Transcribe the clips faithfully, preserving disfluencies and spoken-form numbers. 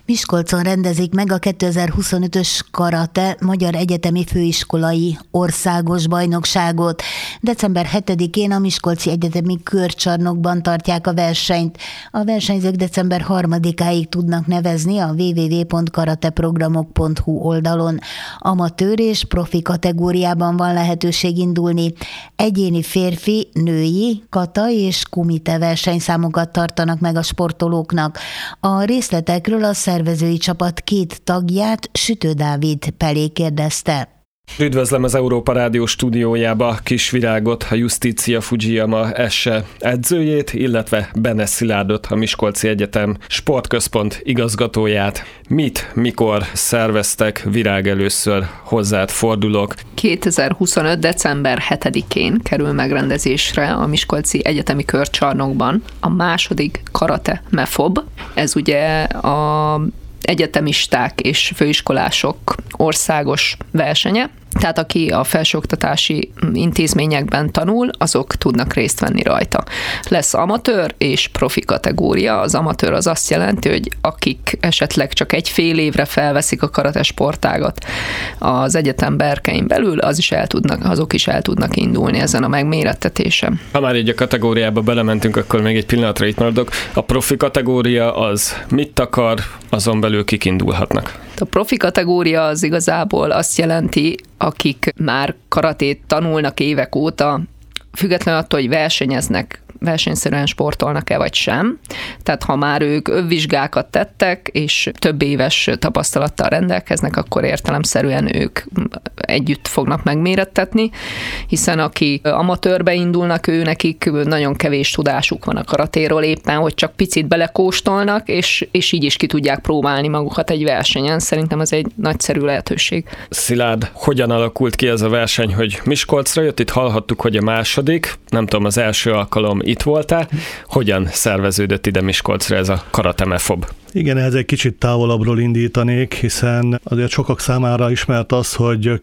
Miskolcon rendezik meg a kétezer-huszonötös karate Magyar Egyetemi Főiskolai Országos Bajnokságot. december hetedikén a Miskolci Egyetemi Körcsarnokban tartják a versenyt. A versenyzők december harmadikáig tudnak nevezni a double-u double-u double-u pont karateprogramok pont hu oldalon. Amatőr és profi kategóriában van lehetőség indulni. Egyéni férfi, női, kata és kumite versenyszámokat tartanak meg a sportolóknak. A részletekről a szervezői csapat két tagját Sütő Dávid Pelé kérdezte. Üdvözlöm az Európa Rádió stúdiójába Kis Virágot, a Justitia Fujiyama esse edzőjét, illetve Bene Szilárdot, a Miskolci Egyetem Sportközpont igazgatóját. Mit, mikor szerveztek? Virág, először hozzád fordulok. kétezer-huszonöt. december hetedikén kerül megrendezésre a Miskolci Egyetemi Körcsarnokban a második karate mefob. Ez ugye a egyetemisták és főiskolások országos versenye. Tehát aki a felsőoktatási intézményekben tanul, azok tudnak részt venni rajta. Lesz amatőr és profi kategória. Az amatőr az azt jelenti, hogy akik esetleg csak egy fél évre felveszik a karate sportágat az egyetem berkein belül, az is el tudnak, azok is el tudnak indulni ezen a megmérettetésen. Ha már így a kategóriába belementünk, akkor még egy pillanatra itt maradok. A profi kategória az mit akar, azon belül kik indulhatnak? A profi kategória az igazából azt jelenti, akik már karatét tanulnak évek óta, függetlenül attól, hogy versenyeznek, versenyszerűen sportolnak-e vagy sem. Tehát ha már ők övvizsgákat tettek, és több éves tapasztalattal rendelkeznek, akkor értelemszerűen ők együtt fognak megmérettetni, hiszen aki amatőrbe indulnak, ő nekik nagyon kevés tudásuk van a karatéról, éppen, hogy csak picit belekóstolnak, és, és így is ki tudják próbálni magukat egy versenyen. Szerintem ez egy nagyszerű lehetőség. Szilárd, hogyan alakult ki ez a verseny, hogy Miskolcra jött? Itt hallhattuk, hogy a második, nem tudom, az első alkalom itt voltál. Hogyan szerveződött ide Miskolcra ez a karate mefob? Igen, ehhez egy kicsit távolabbról indítanék, hiszen azért sokak számára ismert az, hogy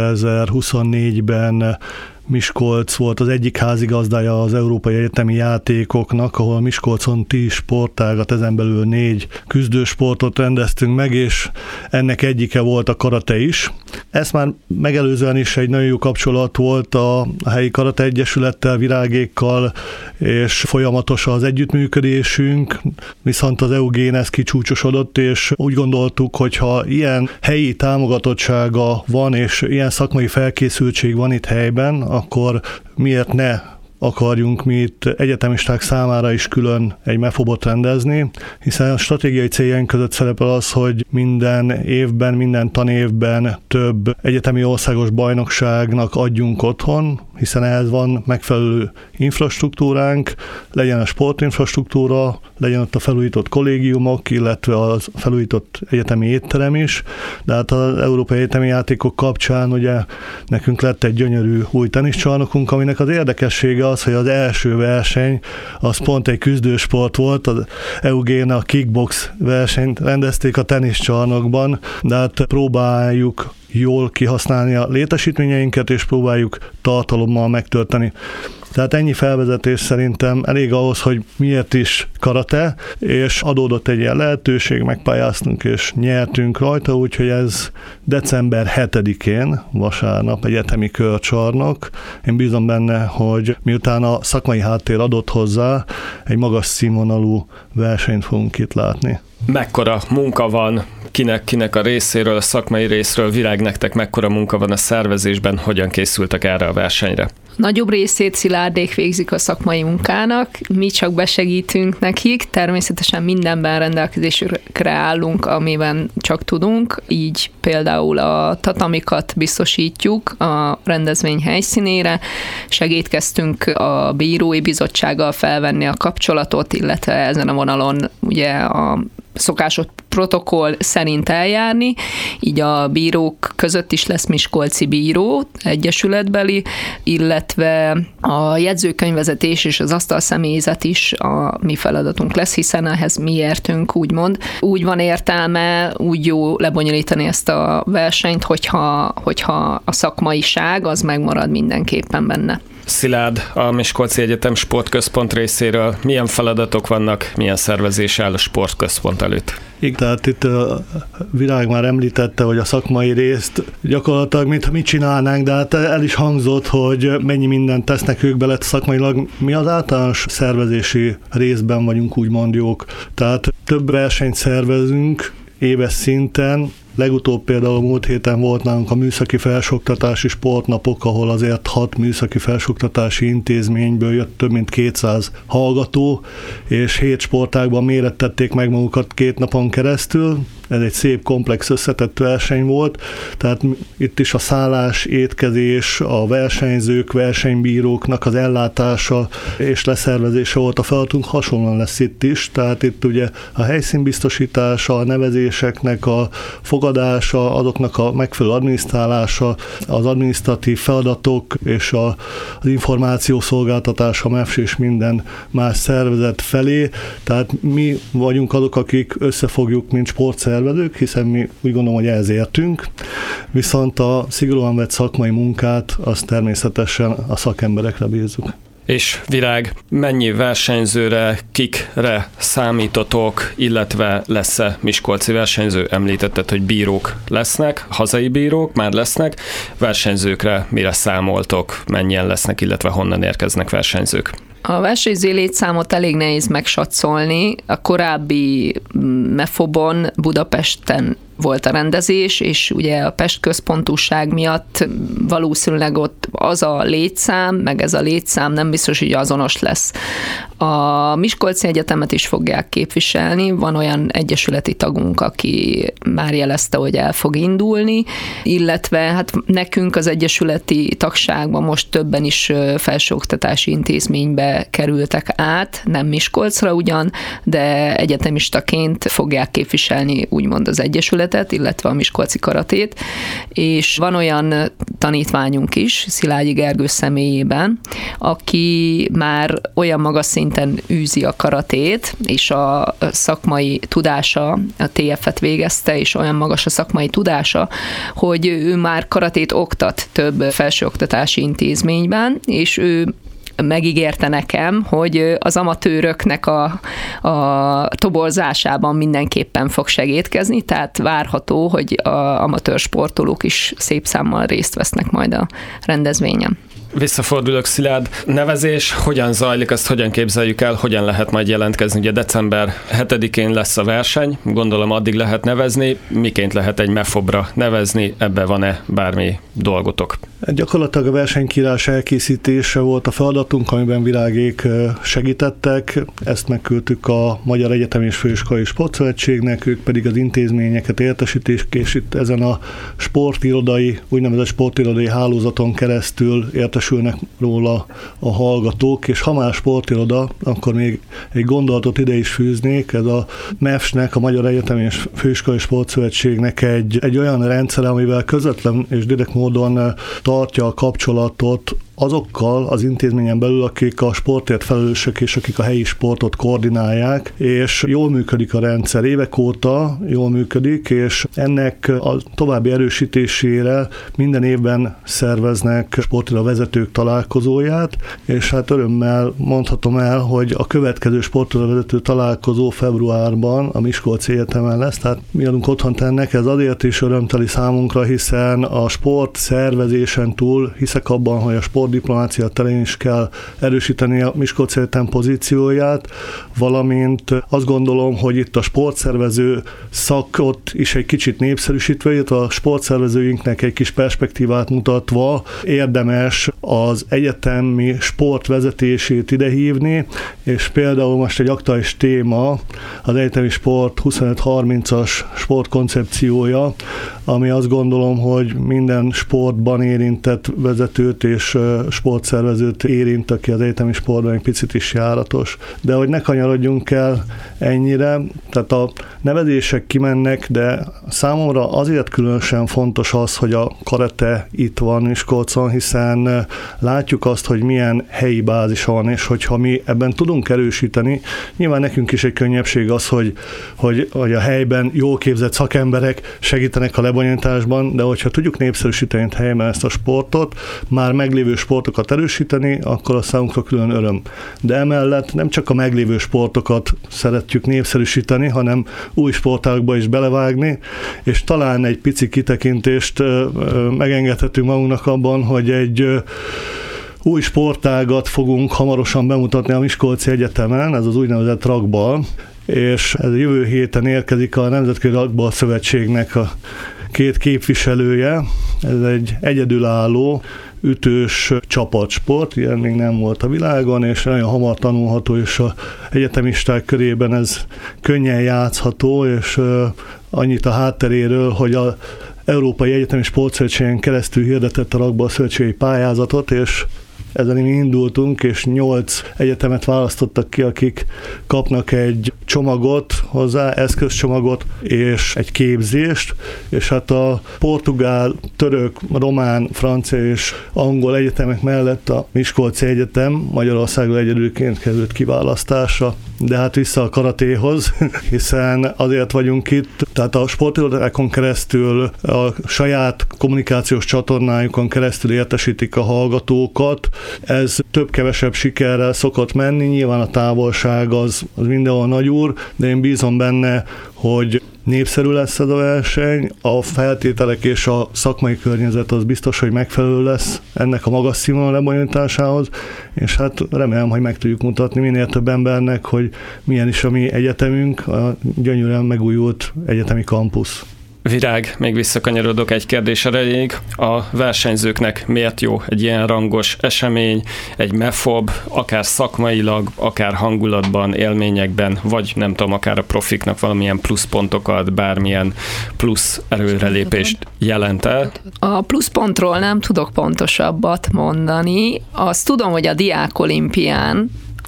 kétezer-huszonnégyben Miskolc volt az egyik házigazdája az Európai Egyetemi Játékoknak, ahol Miskolcon tíz sportágat, ezen belül négy küzdősportot rendeztünk meg, és ennek egyike volt a karate is. Ezt már megelőzően is egy nagyon jó kapcsolat volt a helyi karate egyesülettel, Virágékkal, és folyamatos az együttműködésünk, viszont az EUGÉN kicsúcsosodott, és úgy gondoltuk, hogy ha ilyen helyi támogatottsága van, és ilyen szakmai felkészültség van itt helyben, akkor miért ne akarjunk mi itt egyetemisták számára is külön egy mefobot rendezni, hiszen a stratégiai céljaink között szerepel az, hogy minden évben, minden tanévben több egyetemi országos bajnokságnak adjunk otthon, hiszen ehhez van megfelelő infrastruktúránk, legyen a sportinfrastruktúra, legyen ott a felújított kollégiumok, illetve a felújított egyetemi étterem is, de hát az Európai Egyetemi Játékok kapcsán ugye nekünk lett egy gyönyörű új teniszcsarnokunk, aminek az érdekessége az, hogy az első verseny az pont egy küzdősport volt, az EUGÉN a kickbox versenyt rendezték a teniszcsarnokban, de hát próbáljuk jól kihasználni a létesítményeinket, és próbáljuk tartalommal megtölteni. Tehát ennyi felvezetés szerintem elég ahhoz, hogy miért is karate, és adódott egy ilyen lehetőség, megpályáztunk és nyertünk rajta, úgyhogy ez december hetedikén, vasárnap egyetemi körcsarnok. Én bízom benne, hogy miután a szakmai háttér adott hozzá, egy magas színvonalú versenyt fogunk itt látni. Mekkora munka van, kinek, kinek a részéről, a szakmai részről, Virág, nektek mekkora munka van a szervezésben, hogyan készültek erre a versenyre? Nagyobb részét Szilárdék végzik a szakmai munkának, mi csak besegítünk nekik, természetesen mindenben rendelkezésükre állunk, amiben csak tudunk, így például a tatamikat biztosítjuk a rendezvény helyszínére, segítkeztünk a bírói bizottsággal felvenni a kapcsolatot, illetve ezen a vonalon ugye a szokásos protokoll szerint eljárni, így a bírók között is lesz miskolci bíró, egyesületbeli, illetve a jegyzőkönyvvezetés és az asztalszemélyzet is a mi feladatunk lesz, hiszen ehhez mi értünk, úgymond. Úgy van értelme, úgy jó lebonyolítani ezt a versenyt, hogyha, hogyha a szakmaiság az megmarad mindenképpen benne. Szilárd, a Miskolci Egyetem Sportközpont részéről milyen feladatok vannak, milyen szervezés áll a sportközpont előtt? Igen, tehát itt a Virág már említette, hogy a szakmai részt gyakorlatilag mintha mit csinálnánk, de hát el is hangzott, hogy mennyi mindent tesznek ők bele szakmailag. Mi az általános szervezési részben vagyunk úgymond jók. Tehát több versenyt szervezünk éves szinten. Legutóbb például múlt héten volt nálunk a műszaki felsőoktatási sportnapok, ahol azért hat műszaki felsőoktatási intézményből jött több mint kétszáz hallgató, és hét sportágban mérettették meg magukat két napon keresztül. Ez egy szép, komplex, összetett verseny volt, tehát itt is a szállás, étkezés, a versenyzők, versenybíróknak az ellátása és leszervezése volt a feladatunk, hasonlóan lesz itt is, tehát itt ugye a helyszínbiztosítása, a nevezéseknek a fogadása, azoknak a megfelelő adminisztrálása, az adminisztratív feladatok és a, az információszolgáltatása, a MEFS és minden más szervezet felé, tehát mi vagyunk azok, akik összefogjuk, mint sportszervezők, hiszen mi úgy gondolom, hogy ehhez értünk, viszont a szigorúan vett szakmai munkát azt természetesen a szakemberekre bízzuk. És Virág, mennyi versenyzőre, kikre számítotok, illetve lesz-e miskolci versenyző? Említetted, hogy bírók lesznek, hazai bírók már lesznek, versenyzőkre mire számoltok, mennyien lesznek, illetve honnan érkeznek versenyzők? A versenyző létszámot elég nehéz megsatszolni. A korábbi mefobon Budapesten volt a rendezés, és ugye a Pest központúság miatt valószínűleg ott az a létszám, meg ez a létszám nem biztos, hogy azonos lesz. A Miskolci Egyetemet is fogják képviselni, van olyan egyesületi tagunk, aki már jelezte, hogy el fog indulni, illetve hát nekünk az egyesületi tagságban most többen is felsőoktatási intézménybe kerültek át, nem Miskolcra ugyan, de egyetemistaként fogják képviselni úgymond az egyesületet, illetve a miskolci karatét, és van olyan tanítványunk is, Szilágyi Gergő személyében, aki már olyan magas szinten űzi a karatét, és a szakmai tudása, a té ef-et végezte, és olyan magas a szakmai tudása, hogy ő már karatét oktat több felsőoktatási intézményben, és ő megígérte nekem, hogy az amatőröknek a, a toborzásában mindenképpen fog segítkezni, tehát várható, hogy az amatőr sportolók is szép számmal részt vesznek majd a rendezvényen. Visszafordulok, Szilárd. Nevezés hogyan zajlik, azt hogyan képzeljük el, hogyan lehet majd jelentkezni? Ugye december hetedikén lesz a verseny, gondolom addig lehet nevezni, miként lehet egy mefobra nevezni, ebbe van-e bármi dolgotok? Gyakorlatilag a versenykírás elkészítése volt a feladatunk, amiben Virágék segítettek, ezt megküldtük a Magyar Egyetemi és Főiskolai Sportszövetségnek, ők pedig az intézményeket értesítik, és itt ezen a sportirodai, úgynevezett sportirodai hálózaton keresztül értesülnek róla a hallgatók, és ha már sportiroda, akkor még egy gondolatot ide is fűznék, ez a mefs-nek, a Magyar Egyetemi és Főiskolai Sportszövetségnek egy, egy olyan rendszer, amivel közvetlen és direkt módon tartja a kapcsolatot azokkal az intézményen belül, akik a sportért felelősök és akik a helyi sportot koordinálják, és jól működik a rendszer. Évek óta jól működik, és ennek a további erősítésére minden évben szerveznek sportira vezetők találkozóját, és hát örömmel mondhatom el, hogy a következő sportira vezető találkozó februárban a Miskolci Egyetemen lesz, tehát mi adunk otthont ennek, ez azért is örömteli számunkra, hiszen a sport szervezésen túl hiszek abban, hogy a sport diplomácia terén is kell erősíteni a Miskolci Egyetem pozícióját, valamint azt gondolom, hogy itt a sportszervező szakot is egy kicsit népszerűsítve, illetve a sportszervezőinknek egy kis perspektívát mutatva érdemes az egyetemi sport vezetését idehívni, és például most egy aktuális téma az egyetemi sport huszonöt harmincas sportkoncepciója, ami azt gondolom, hogy minden sportban érintett vezetőt és sportszervezőt érint, aki az egyetemi sportban egy picit is járatos. De hogy ne kanyarodjunk el ennyire, tehát a nevezések kimennek, de számomra azért különösen fontos az, hogy a karate itt van Miskolcon, hiszen látjuk azt, hogy milyen helyi bázis van, és hogyha mi ebben tudunk erősíteni, nyilván nekünk is egy könnyebbség az, hogy, hogy, hogy a helyben jól képzett szakemberek segítenek a lebonyolításban, de hogyha tudjuk népszerűsíteni helyben ezt a sportot, már meglévő sportokat erősíteni, akkor a számunkra külön öröm. De emellett nem csak a meglévő sportokat szeretjük népszerűsíteni, hanem új sportágba is belevágni, és talán egy pici kitekintést megengedhetünk magunknak abban, hogy egy új sportágat fogunk hamarosan bemutatni a Miskolci Egyetemen, ez az úgynevezett trackball, és ez jövő héten érkezik a Nemzetközi Trackball Szövetségnek a két képviselője. Ez egy egyedülálló, ütős csapatsport, ilyen még nem volt a világon, és nagyon hamar tanulható, és az egyetemisták körében ez könnyen játszható, és annyit a hátteréről, hogy az Európai Egyetemi Sportszövetségen keresztül hirdetett a Trackball Szövetségi pályázatot, és ezen mi indultunk, és nyolc egyetemet választottak ki, akik kapnak egy csomagot hozzá, eszközcsomagot és egy képzést, és hát a portugál, török, román, francia és angol egyetemek mellett a Miskolci Egyetem Magyarországon egyedülként került kiválasztásra, de hát vissza a karatéhoz, hiszen azért vagyunk itt, tehát a sportirodákon keresztül, a saját kommunikációs csatornájukon keresztül értesítik a hallgatókat. Ez több-kevesebb sikerrel szokott menni, nyilván a távolság az, az mindenhol nagy úr, de én bízom benne, hogy népszerű lesz ez a verseny, a feltételek és a szakmai környezet az biztos, hogy megfelelő lesz ennek a magas színvonal lebonyolításához, és hát remélem, hogy meg tudjuk mutatni minél több embernek, hogy milyen is a mi egyetemünk, a gyönyörűen megújult egyetemi kampusz. Virág, még visszakanyarodok egy kérdés erejéig. A versenyzőknek miért jó egy ilyen rangos esemény, egy mefob, akár szakmailag, akár hangulatban, élményekben, vagy nem tudom, akár a profiknak valamilyen pluszpontokat, bármilyen plusz előrelépést jelent el? A pluszpontról nem tudok pontosabbat mondani. Azt tudom, hogy a diákolimpián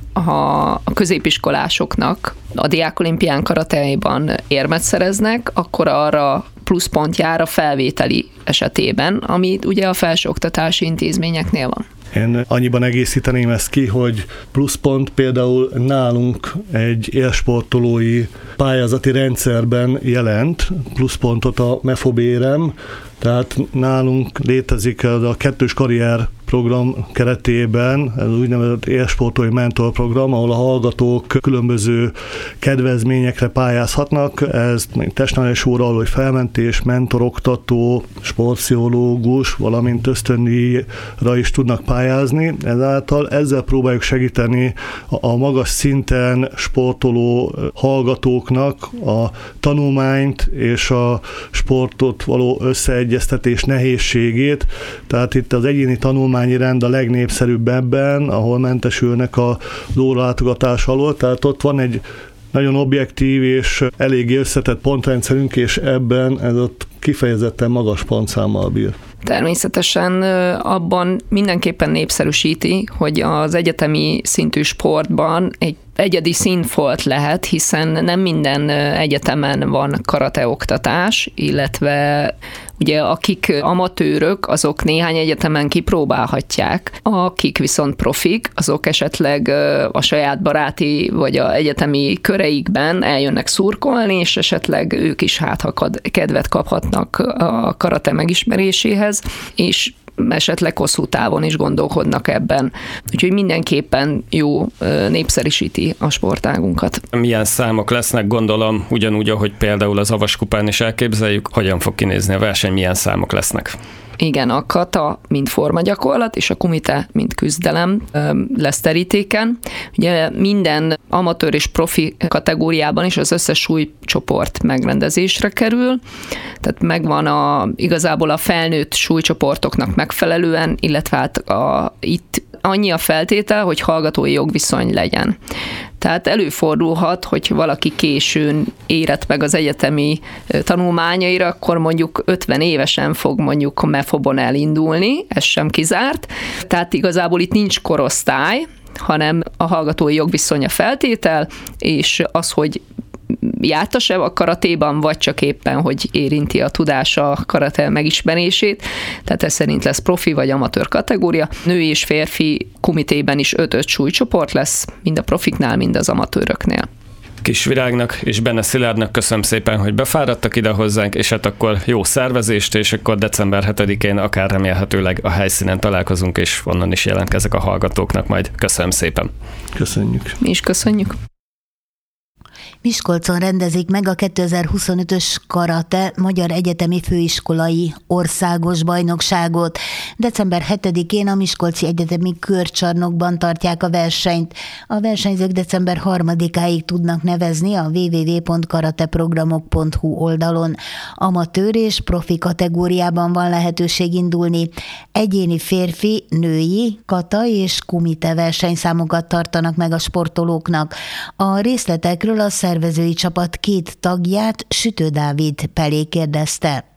ha a középiskolásoknak a diákolimpián karatéban érmet szereznek, akkor arra pluszpont jár a felvételi esetében, ami ugye a felsőoktatási intézményeknél van. Én annyiban egészíteném ezt ki, hogy pluszpont például nálunk egy élsportolói pályázati rendszerben jelent pluszpontot a mefob érem, tehát nálunk létezik az a kettős karrier program keretében, ez az úgynevezett élsportolói mentorprogram, ahol a hallgatók különböző kedvezményekre pályázhatnak. Ez testnevelés óra, hogy felmentés, mentoroktató, sportpszichológus, valamint ösztöndíjra is tudnak pályázni. Ezáltal ezzel próbáljuk segíteni a magas szinten sportoló hallgatóknak a tanulmányt és a sportot való összeegyeztetés nehézségét. Tehát itt az egyéni tanulmány rend a legnépszerűbb ebben, ahol mentesülnek a óralátogatás alól, tehát ott van egy nagyon objektív és eléggé összetett pontrendszerünk, és ebben ez ott kifejezetten magas pontszámmal bír. Természetesen abban mindenképpen népszerűsíti, hogy az egyetemi szintű sportban egy egyedi színfolt lehet, hiszen nem minden egyetemen van karateoktatás, illetve ugye akik amatőrök, azok néhány egyetemen kipróbálhatják, akik viszont profik, azok esetleg a saját baráti vagy a egyetemi köreikben eljönnek szurkolni, és esetleg ők is hát ha kedvet kaphatnak a karate megismeréséhez, és esetleg hosszú távon is gondolkodnak ebben. Úgyhogy mindenképpen jó, népszerűsíti a sportágunkat. Milyen számok lesznek, gondolom, ugyanúgy, ahogy például az Avaskupán is elképzeljük, hogyan fog kinézni a verseny, milyen számok lesznek? Igen, a kata, mint formagyakorlat, és a kumite, mint küzdelem lesz terítéken. Ugye minden amatőr és profi kategóriában is az összes súlycsoport megrendezésre kerül, tehát megvan a, igazából a felnőtt súlycsoportoknak megfelelően, illetve hát a, itt annyi a feltétel, hogy hallgatói jogviszony legyen. Tehát előfordulhat, hogy valaki későn érett meg az egyetemi tanulmányaira, akkor mondjuk ötven évesen fog mondjuk a mefobon elindulni, ez sem kizárt. Tehát igazából itt nincs korosztály, hanem a hallgatói jogviszony a feltétel, és az, hogy jártas-e a karatéban, vagy csak éppen, hogy érinti a tudása a karate megismerését. Tehát ez szerint lesz profi vagy amatőr kategória. Női és férfi kumitében is öt-öt súlycsoport lesz, mind a profiknál, mind az amatőröknél. Kisvirágnak és Bene Szilárdnak köszönöm szépen, hogy befáradtak ide hozzánk, és hát akkor jó szervezést, és akkor december hetedikén akár remélhetőleg a helyszínen találkozunk, és onnan is jelentkezek a hallgatóknak majd. Köszönöm szépen. Köszönjük. Mi is köszönjük. Miskolcon rendezik meg a kétezer-huszonötös karate Magyar Egyetemi Főiskolai Országos Bajnokságot. december hetedikén a Miskolci Egyetemi Körcsarnokban tartják a versenyt. A versenyzők december harmadikáig tudnak nevezni a double-u double-u double-u pont karateprogramok pont hu oldalon. Amatőr és profi kategóriában van lehetőség indulni. Egyéni férfi, női, kata és kumite versenyszámokat tartanak meg a sportolóknak. A részletekről a szervezői csapat két tagját Sütő Dávid Pelé kérdezte.